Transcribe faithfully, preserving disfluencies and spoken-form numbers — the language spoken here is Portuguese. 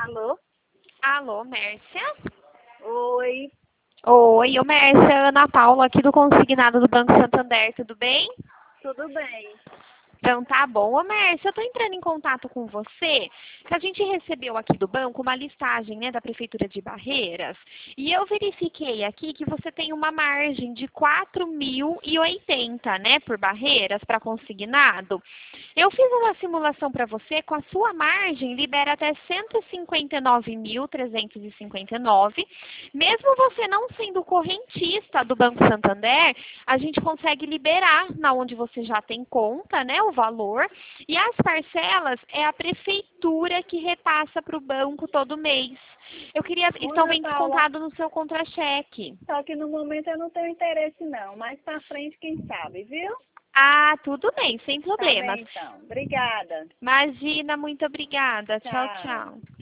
Alô? Alô, Mércia? Oi, Oi, ô Mércia, Ana Paula aqui do Consignado do Banco Santander, tudo bem? tudo bem? Então tá bom. Ô Mércia, eu tô entrando em contato com você, que a gente recebeu aqui do banco uma listagem, né, da Prefeitura de Barreiras, e eu verifiquei aqui que você tem uma margem de quatro mil e oitenta, né, por Barreiras para consignado. Eu fiz uma simulação para você, com a sua margem libera até cento e cinquenta e nove mil trezentos e cinquenta e nove. Mesmo você não sendo correntista do Banco Santander, a gente consegue liberar na onde você já tem conta, né, o valor, e as parcelas é a prefeitura que repassa para o banco todo mês. Eu queria, estão Ana bem Paula, descontado no seu contra-cheque. só que no momento eu não tenho interesse não, mais pra frente quem sabe, viu? Ah, tudo bem, sem Tá problemas. bem então, obrigada, Imagina, muito obrigada. Tchau, tchau. tchau.